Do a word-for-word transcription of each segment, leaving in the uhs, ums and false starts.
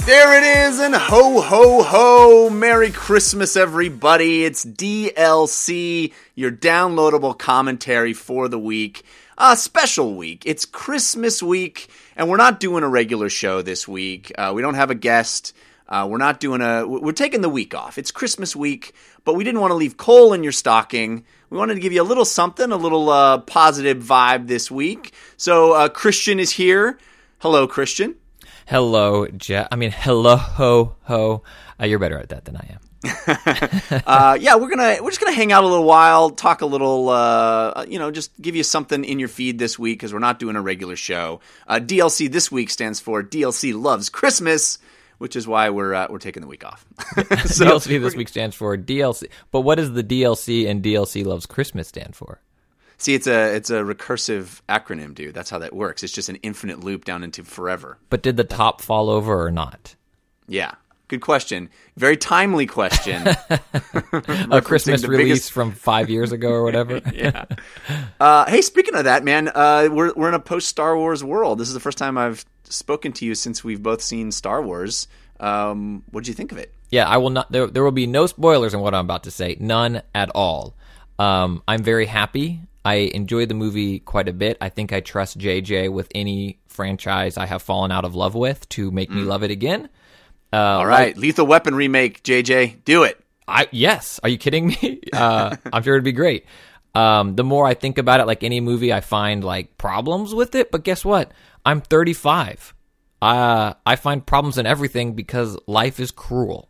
There it is, and ho, ho, ho! Merry Christmas, everybody. It's D L C, your downloadable commentary for the week. A special week. It's Christmas week, and we're not doing a regular show this week. Uh, we don't have a guest. Uh, we're not doing a... We're taking the week off. It's Christmas week, but we didn't want to leave coal in your stocking. We wanted to give you a little something, a little uh, positive vibe this week. So uh, Christian is here. Hello, Christian. Hello, Jeff. I mean, hello, ho, ho. Uh, you're better at that than I am. uh, yeah, we're gonna we're just gonna hang out a little while, talk a little, uh, you know, just give you something in your feed this week because we're not doing a regular show. Uh, D L C this week stands for D L C Loves Christmas, which is why we're uh, we're taking the week off. So, D L C this week stands for D L C. But what does the D L C and D L C Loves Christmas stand for? See, it's a it's a recursive acronym, dude. That's how that works. It's just an infinite loop down into forever. But did the top fall over or not? Yeah. Good question. Very timely question. A Christmas release biggest... from five years ago or whatever. Yeah. Uh, hey, speaking of that, man, uh, we're we're in a post Star Wars world. This is the first time I've spoken to you since we've both seen Star Wars. Um, what did you think of it? Yeah, I will not. There, there will be no spoilers in what I'm about to say. None at all. Um, I'm very happy. I enjoyed the movie quite a bit. I think I trust J J with any franchise I have fallen out of love with to make mm. me love it again. Uh, All right, like, Lethal Weapon remake, J J, do it. I yes, are you kidding me? Uh, I'm sure it'd be great. Um, the more I think about it, like any movie, I find like problems with it. But guess what? I'm thirty-five. Uh, I find problems in everything because life is cruel.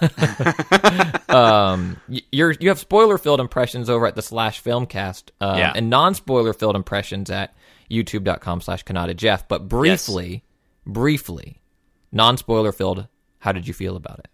um, you're you have spoiler-filled impressions over at the Slash Filmcast, um, yeah. and non-spoiler-filled impressions at youtube.com slash Kanata Jeff. But briefly, yes. briefly, non-spoiler-filled. How did you feel about it?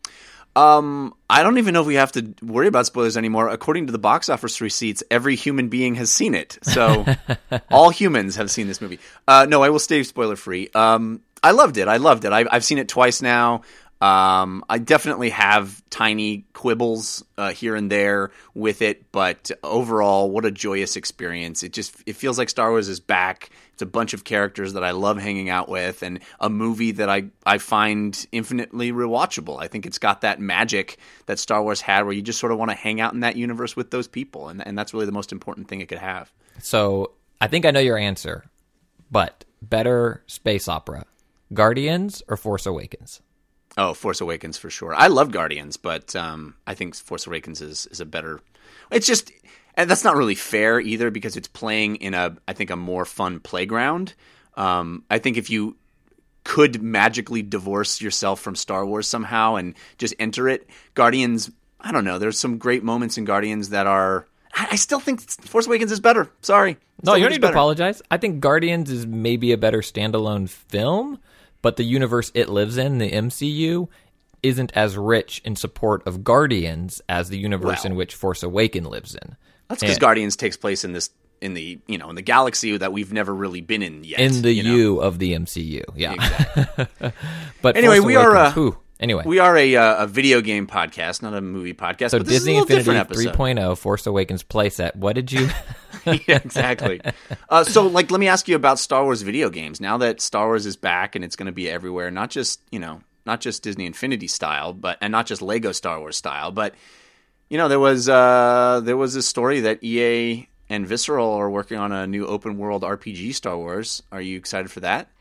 Um, I don't even know if we have to worry about spoilers anymore. According to the box office receipts, every human being has seen it. So all humans have seen this movie. Uh, no, I will stay spoiler-free. Um, I loved it. I loved it. I've, I've seen it twice now. Um, I definitely have tiny quibbles uh, here and there with it, but overall, what a joyous experience. It just it feels like Star Wars is back. It's a bunch of characters that I love hanging out with, and a movie that I, I find infinitely rewatchable. I think it's got that magic that Star Wars had where you just sort of want to hang out in that universe with those people, and, and that's really the most important thing it could have. So I think I know your answer, but better space opera, Guardians or Force Awakens? Oh, Force Awakens for sure. I love Guardians, but um, I think Force Awakens is, is a better... It's just... And that's not really fair either because it's playing in a, I think, a more fun playground. Um, I think if you could magically divorce yourself from Star Wars somehow and just enter it, Guardians, I don't know, there's some great moments in Guardians that are... I, I still think Force Awakens is better. Sorry. No, you don't need to apologize. I think Guardians is maybe a better standalone film, but the universe it lives in, the M C U, isn't as rich in support of Guardians as the universe well, in which Force Awakens lives in. That's because Guardians takes place in this in the you know in the galaxy that we've never really been in yet. In the you know? U of the M C U, yeah. Exactly. But anyway, Force we Awakens, are uh, whew, anyway we are a uh, a video game podcast, not a movie podcast. So but this Disney is a little Infinity different episode. three point oh Force Awakens playset. What did you? Yeah, exactly. Uh, so, like, let me ask you about Star Wars video games. Now that Star Wars is back and it's going to be everywhere, not just you know, not just Disney Infinity style, but and not just Lego Star Wars style, but you know, there was uh, there was a story that E A and Visceral are working on a new open world R P G Star Wars. Are you excited for that?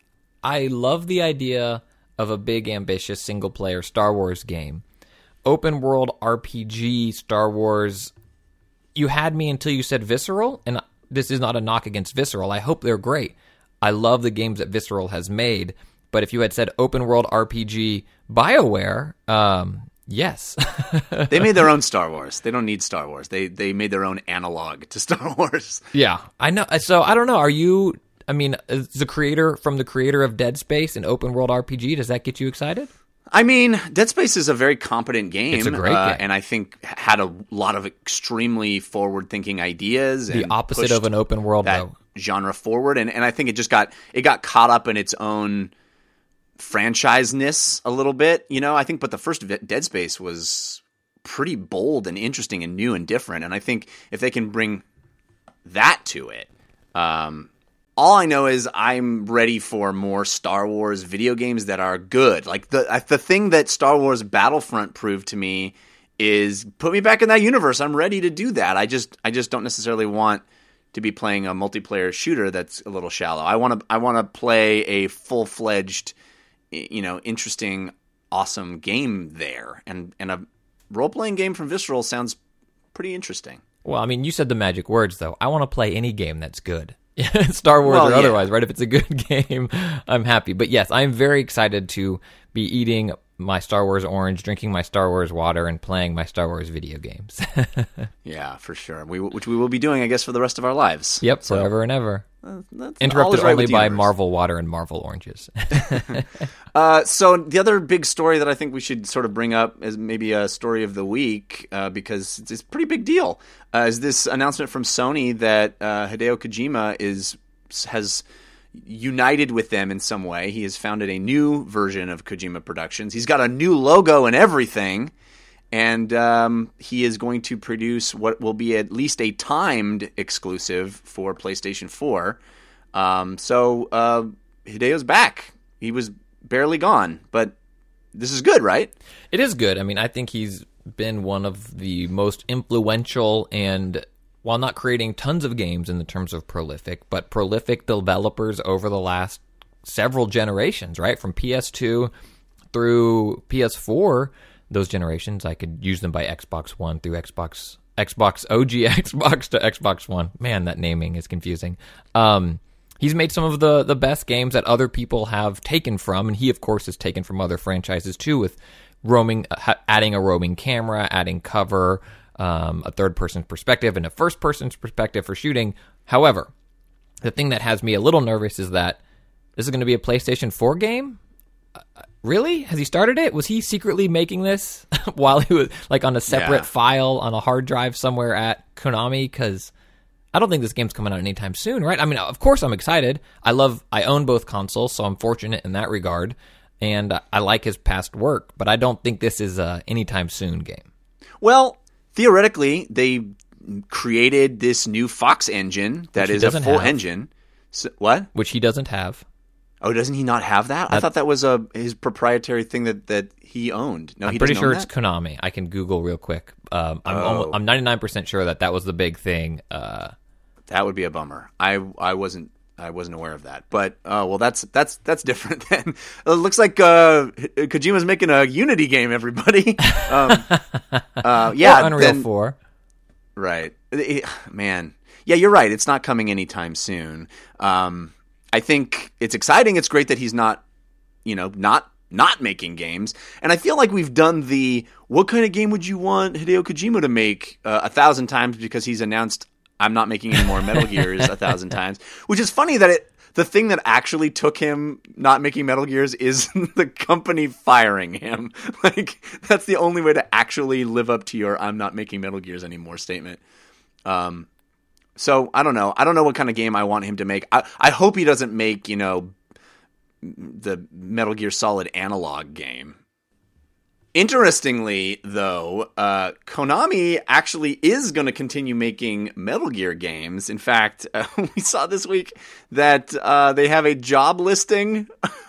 I love the idea of a big, ambitious single player Star Wars game. Open world R P G Star Wars. You had me until you said Visceral, and this is not a knock against Visceral. I hope they're great. I love the games that Visceral has made, but if you had said open world R P G BioWare, um, yes. They made their own Star Wars. They don't need Star Wars. They they made their own analog to Star Wars. Yeah, I know. So I don't know. Are you? I mean, is the creator from the creator of Dead Space and open world R P G, does that get you excited? I mean, Dead Space is a very competent game. It's a great uh, game. And I think had a lot of extremely forward-thinking ideas. The and opposite of an open world, that though. Genre forward. And, and I think it just got it got caught up in its own franchise-ness a little bit. You know, I think, but the first Dead Space was pretty bold and interesting and new and different. And I think if they can bring that to it, um, all I know is I'm ready for more Star Wars video games that are good. Like the the thing that Star Wars Battlefront proved to me is put me back in that universe. I'm ready to do that. I just I just don't necessarily want to be playing a multiplayer shooter that's a little shallow. I want to I want to play a full-fledged, you know, interesting, awesome game there. And and a role-playing game from Visceral sounds pretty interesting. Well, I mean, you said the magic words, though. I want to play any game that's good. Star Wars well, or yeah. otherwise, right? If it's a good game, I'm happy. But yes, I'm very excited to be eating my Star Wars orange, drinking my Star Wars water, and playing my Star Wars video games. Yeah, for sure. We, which we will be doing, I guess, for the rest of our lives. Yep, so, forever and ever. Uh, that's, Interrupted right only by universe. Marvel water and Marvel oranges. uh, so the other big story that I think we should sort of bring up as maybe a story of the week, uh, because it's, it's a pretty big deal, uh, is this announcement from Sony that uh, Hideo Kojima is has united with them in some way. He has founded a new version of Kojima Productions. He's got a new logo and everything. And um, he is going to produce what will be at least a timed exclusive for PlayStation four. Um, so uh, Hideo's back. He was barely gone, but this is good, right? It is good. I mean, I think he's been one of the most influential and, while not creating tons of games in the terms of prolific, but prolific developers over the last several generations, right? From P S two through P S four, those generations, I could use them by Xbox One through Xbox, Xbox O G Xbox to Xbox One. Man, that naming is confusing. Um, he's made some of the, the best games that other people have taken from, and he, of course, has taken from other franchises, too, with roaming, uh, adding a roaming camera, adding cover, um, a third-person perspective, and a first-person perspective for shooting. However, the thing that has me a little nervous is that this is going to be a PlayStation four game? Uh, Really? Has he started it? Was he secretly making this while he was like on a separate yeah. file on a hard drive somewhere at Konami? Because I don't think this game's coming out anytime soon, right? I mean, of course I'm excited. I love, I own both consoles, so I'm fortunate in that regard. And I like his past work, but I don't think this is a anytime soon game. Well, theoretically, they created this new Fox engine that is a full have. engine. So, what? Which he doesn't have. Oh, doesn't he not have that? I Uh, thought that was a his proprietary thing that, that he owned. No, I'm he pretty doesn't sure own it's that? Konami. I can Google real quick. Um, I'm Oh. almost, I'm ninety-nine percent sure that that was the big thing. Uh, That would be a bummer. I I wasn't I wasn't aware of that. But uh, well, that's that's that's different. Then it looks like uh, Kojima's making a Unity game. Everybody, um, uh, yeah, or Unreal then, four. right? It- man, yeah, you're right. It's not coming anytime soon. Um, I think it's exciting. It's great that he's not, you know, not not making games. And I feel like we've done the what kind of game would you want Hideo Kojima to make uh, a thousand times because he's announced I'm not making any more Metal Gears a thousand times. Which is funny that it the thing that actually took him not making Metal Gears is the company firing him. Like that's the only way to actually live up to your I'm not making Metal Gears anymore statement. Um So, I don't know. I don't know what kind of game I want him to make. I, I hope he doesn't make, you know, the Metal Gear Solid analog game. Interestingly, though, uh, Konami actually is going to continue making Metal Gear games. In fact, uh, we saw this week that uh, they have a job listing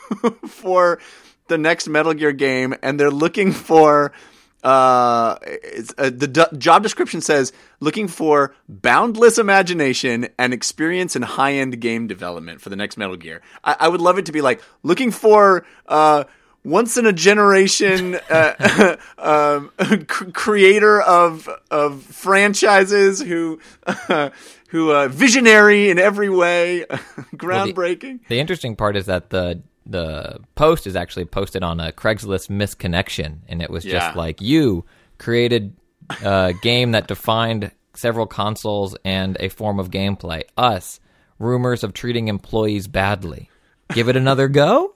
for the next Metal Gear game, and they're looking for... Uh, it's, uh, the d- job description says looking for boundless imagination and experience in high-end game development for the next Metal Gear. I, I would love it to be like looking for uh, once in a generation uh, um, c- creator of of franchises who uh, who uh, visionary in every way, groundbreaking. Well, the, the interesting part is that the the post is actually posted on a Craigslist misconnection, and it was just Yeah. like, you created a game that defined several consoles and a form of gameplay. Us, rumors of treating employees badly. Give it another go?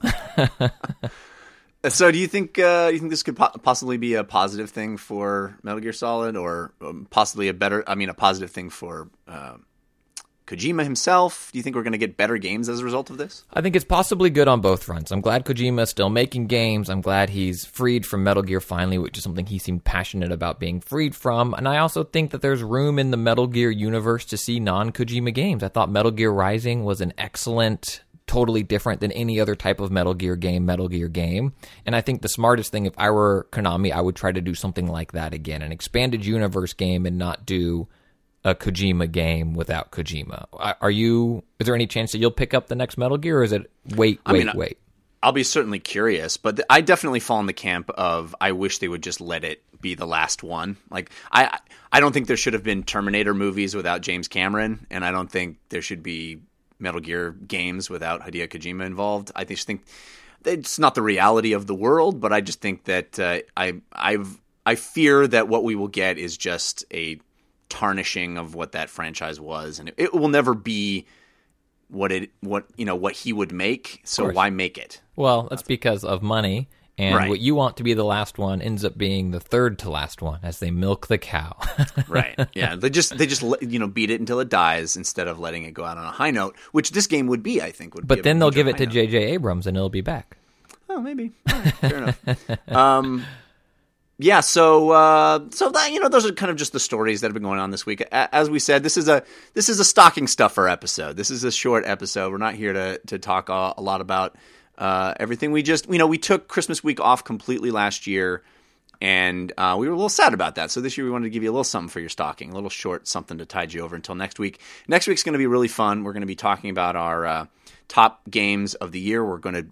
So, do you think uh, you think this could po- possibly be a positive thing for Metal Gear Solid, or um, possibly a better? I mean, a positive thing for uh, Kojima himself? Do you think we're going to get better games as a result of this? I think it's possibly good on both fronts. I'm glad Kojima's still making games. I'm glad he's freed from Metal Gear finally, which is something he seemed passionate about being freed from. And I also think that there's room in the Metal Gear universe to see non-Kojima games. I thought Metal Gear Rising was an excellent, totally different than any other type of Metal Gear game, Metal Gear game. And I think the smartest thing, if I were Konami, I would try to do something like that again, an expanded universe game, and not do a Kojima game without Kojima. Are you, is there any chance that you'll pick up the next Metal Gear, or is it wait, wait, I mean, wait? I'll be certainly curious, but I definitely fall in the camp of I wish they would just let it be the last one. Like, I, I don't think there should have been Terminator movies without James Cameron, and I don't think there should be Metal Gear games without Hideo Kojima involved. I just think it's not the reality of the world, but I just think that uh, I I've I fear that what we will get is just a tarnishing of what that franchise was, and it, it will never be what it what you know what he would make. So why make it? Well, that's because of money. And right. What you want to be the last one ends up being the third to last one as they milk the cow. Right. Yeah. They just they just you know beat it until it dies instead of letting it go out on a high note, which this game would be, I think. Would but be then they'll give it to note. J J Abrams and it'll be back. Oh, maybe. All right, fair enough. Um, yeah. So uh, so that you know those are kind of just the stories that have been going on this week. As we said, this is a this is a stocking stuffer episode. This is a short episode. We're not here to to talk a, a lot about. Uh, everything we just, you know, we took Christmas week off completely last year, and uh, we were a little sad about that. So this year we wanted to give you a little something for your stocking, a little short something to tide you over until next week. Next week's going to be really fun. We're going to be talking about our uh, top games of the year. We're going to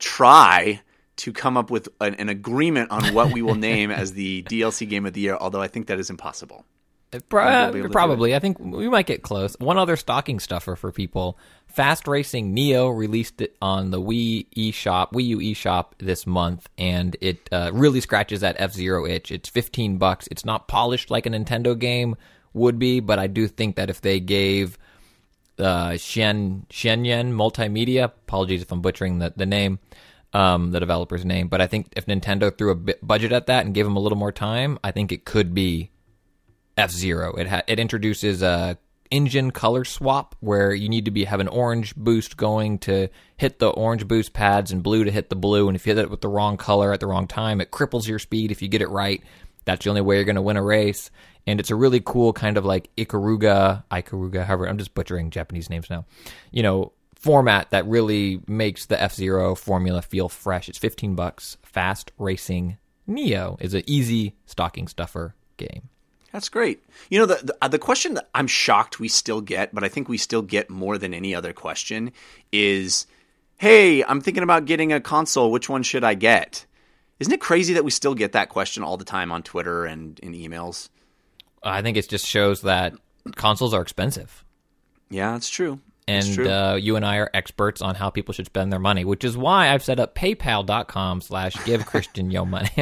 try to come up with an, an agreement on what we will name as the D L C game of the year, although I think that is impossible. Pro- probably. I think we might get close. One other stocking stuffer for people. Fast Racing Neo released it on the Wii eShop, Wii U eShop this month, and it uh, really scratches that F-Zero itch. It's fifteen bucks. It's not polished like a Nintendo game would be, but I do think that if they gave uh, Shen Shenyan Multimedia, apologies if I'm butchering the, the name, um, the developer's name, but I think if Nintendo threw a bit budget at that and gave them a little more time, I think it could be F-Zero. It ha- it introduces a engine color swap where you need to be have an orange boost going to hit the orange boost pads and blue to hit the blue, and if you hit it with the wrong color at the wrong time, it cripples your speed. If you get it right, that's the only way you're going to win a race. And it's a really cool kind of like Ikaruga, Ikaruga, however, I'm just butchering Japanese names now, you know, format that really makes the F-Zero formula feel fresh. It's fifteen bucks. Fast Racing Neo is an easy stocking stuffer game. That's great. You know, the, the the question that I'm shocked we still get, but I think we still get more than any other question is, hey, I'm thinking about getting a console. Which one should I get? Isn't it crazy that we still get that question all the time on Twitter and in emails? I think it just shows that consoles are expensive. Yeah, that's true. And uh, you and I are experts on how people should spend their money, which is why I've set up paypal.com slash give Christian yo money.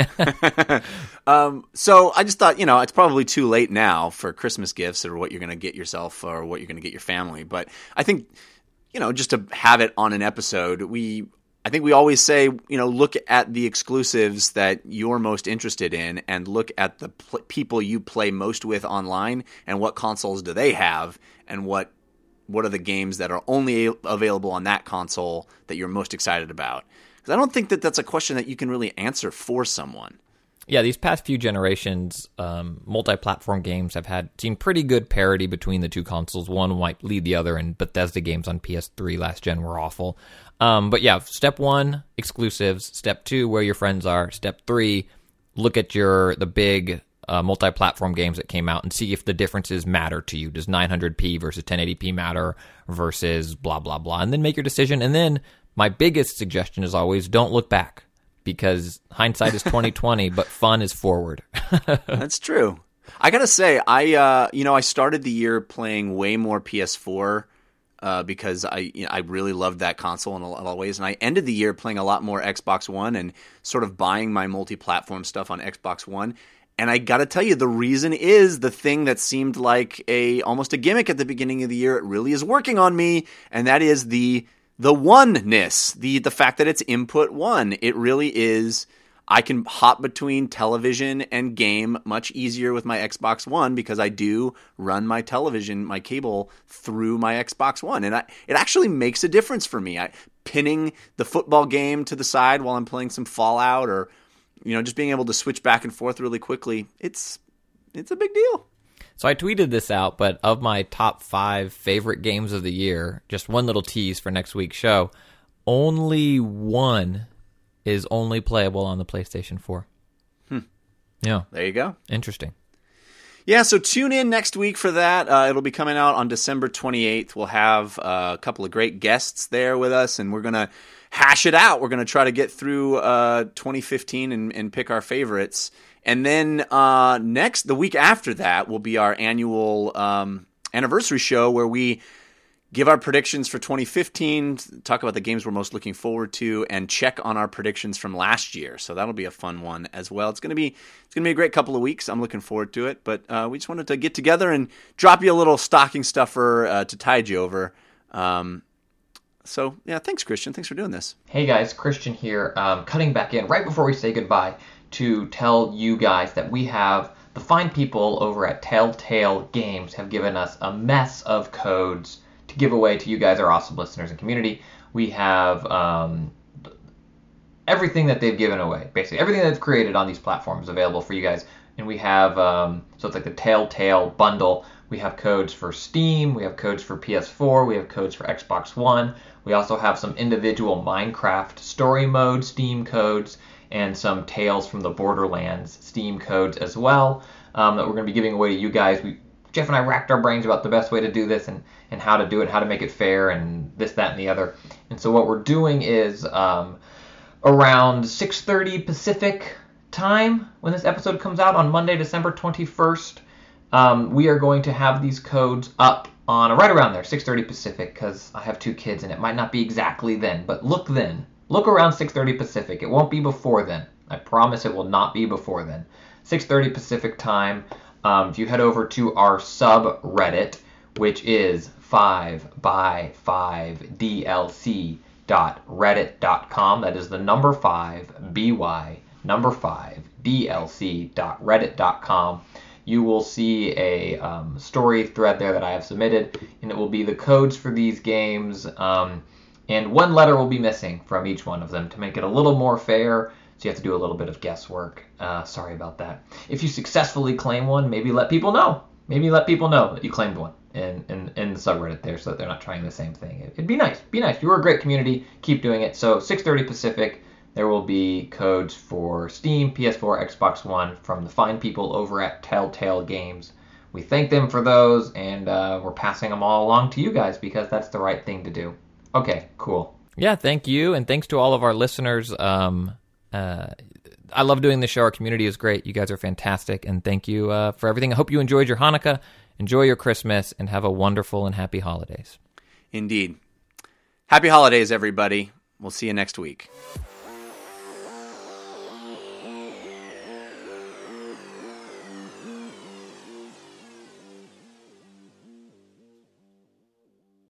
um, so I just thought, you know, it's probably too late now for Christmas gifts or what you're going to get yourself or what you're going to get your family. But I think, you know, just to have it on an episode, we I think we always say, you know, look at the exclusives that you're most interested in and look at the pl- people you play most with online and what consoles do they have and what What are the games that are only available on that console that you're most excited about? Because I don't think that that's a question that you can really answer for someone. Yeah, these past few generations, um, multi-platform games have had seen pretty good parity between the two consoles. One might lead the other, and Bethesda games on P S three last gen were awful. Um, but yeah, step one, exclusives. Step two, where your friends are. Step three, look at your the big Uh, multi-platform games that came out and see if the differences matter to you. Does nine hundred p versus ten eighty p matter versus blah, blah, blah. And then make your decision. And then my biggest suggestion is always don't look back because hindsight is twenty twenty, but fun is forward. That's true. I got to say, I uh, you know, I started the year playing way more P S four uh, because I you know, I really loved that console in a lot of ways. And I ended the year playing a lot more Xbox One and sort of buying my multi-platform stuff on Xbox One. And I got to tell you, the reason is the thing that seemed like a almost a gimmick at the beginning of the year. It really is working on me, and that is the the oneness, the the fact that it's input one. It really is. I can hop between television and game much easier with my Xbox One because I do run my television, my cable, through my Xbox One. And I, it actually makes a difference for me. I pinning the football game to the side while I'm playing some Fallout, or you know, just being able to switch back and forth really quickly. It's it's a big deal. So I tweeted this out, but of my top five favorite games of the year, just one little tease for next week's show, only one is only playable on the PlayStation four. Hmm. Yeah. There you go. Interesting. Yeah, so tune in next week for that. Uh, it'll be coming out on December twenty-eighth. We'll have uh, a couple of great guests there with us, and we're going to hash it out. We're going to try to get through uh, twenty fifteen and, and pick our favorites. And then uh, next, the week after that, will be our annual um, anniversary show where we give our predictions for twenty fifteen, talk about the games we're most looking forward to, and check on our predictions from last year. So that'll be a fun one as well. It's going to be it's going to be a great couple of weeks. I'm looking forward to it. But uh, we just wanted to get together and drop you a little stocking stuffer uh, to tide you over. Um, so, yeah, thanks, Christian. Thanks for doing this. Hey, guys. Christian here. Um, cutting back in right before we say goodbye to tell you guys that we have the fine people over at Telltale Games have given us a mess of codes to give away to you guys, our awesome listeners and community. We have um, everything that they've given away, basically everything they've created on these platforms available for you guys. And we have, um, so it's like the Telltale bundle. We have codes for Steam, we have codes for P S four, we have codes for Xbox One. We also have some individual Minecraft story mode Steam codes and some Tales from the Borderlands Steam codes as well um, that we're going to be giving away to you guys. We Jeff and I racked our brains about the best way to do this and, and how to do it, how to make it fair, and this, that, and the other. And so what we're doing is um, around six thirty Pacific time when this episode comes out on Monday, December twenty-first, um, we are going to have these codes up on right around there, six thirty Pacific, because I have two kids and it might not be exactly then, but look then. Look around six thirty Pacific. It won't be before then. I promise it will not be before then. six thirty Pacific time. Um, if you head over to our subreddit, which is five by five D L C dot reddit dot com, that is the number five, B Y, number five, D L C dot reddit dot com, you will see a um, story thread there that I have submitted, and it will be the codes for these games, um, and one letter will be missing from each one of them to make it a little more fair. So you have to do a little bit of guesswork. Uh, sorry about that. If you successfully claim one, maybe let people know. Maybe let people know that you claimed one in, in, in the subreddit there so that they're not trying the same thing. It'd be nice. Be nice. You were a great community. Keep doing it. So six thirty Pacific, there will be codes for Steam, P S four, Xbox One from the fine people over at Telltale Games. We thank them for those, and uh, we're passing them all along to you guys because that's the right thing to do. Okay, cool. Yeah, thank you, and thanks to all of our listeners. Um... Uh, I love doing this show. Our community is great. You guys are fantastic, and thank you uh, for everything. I hope you enjoyed your Hanukkah, enjoy your Christmas, and have a wonderful and happy holidays. Indeed. Happy holidays, everybody. We'll see you next week.